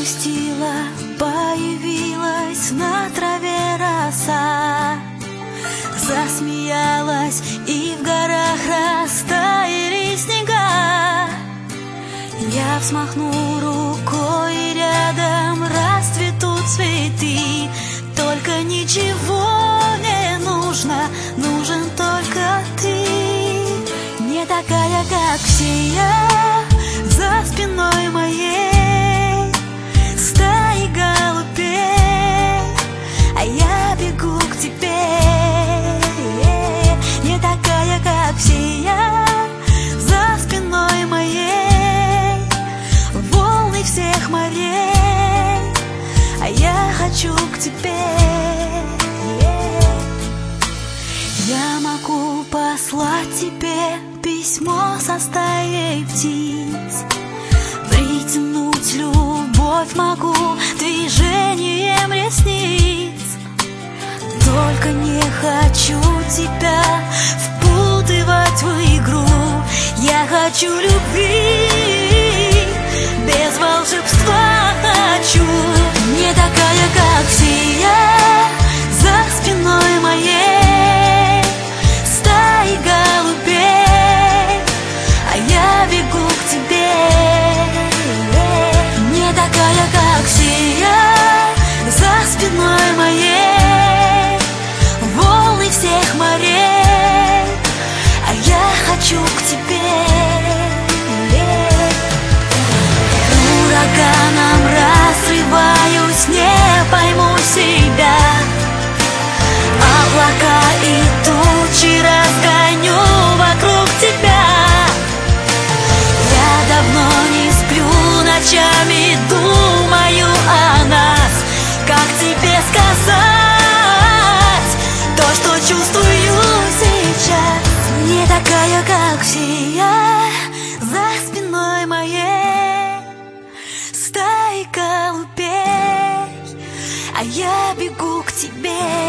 загрустила, появилась на траве роса. Засмеялась, и в горах растаяли снега. Я взмахну рукой, и рядом расцветут цветы. Только ничего не нужно, нужен только ты. Не такая, как все я, за спиной моей стаи голубей, а я бегу к тебе. Не такая, как все я, за спиной моей волны всех морей, а я хочу к тебе. Я могу послать тебе письмо со стаей птиц, притянуть любовь могу движением ресниц. Только не хочу тебя впутывать в игру. Я хочу любви, без волшебства хочу. Не такая, как все я, за спиной моей стаи голубей, а я бегу к тебе. Не такая, как все я, за спиной моей волны всех морей, а я хочу к тебе. Ураганом разрываюсь, не пойму себя. Облака и тучи разгоню вокруг тебя. Я давно не сплю ночами, думаю о нас. Как тебе сказать то, что чувствую сейчас? Не такая, как все я, за спиной моей стаи голубей, а я бегу к тебе.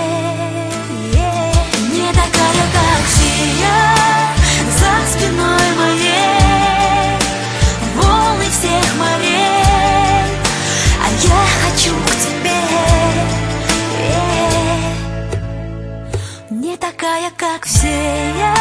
Не такая, как все я, за спиной моей волны всех морей, а я хочу к тебе. Не такая, как все я.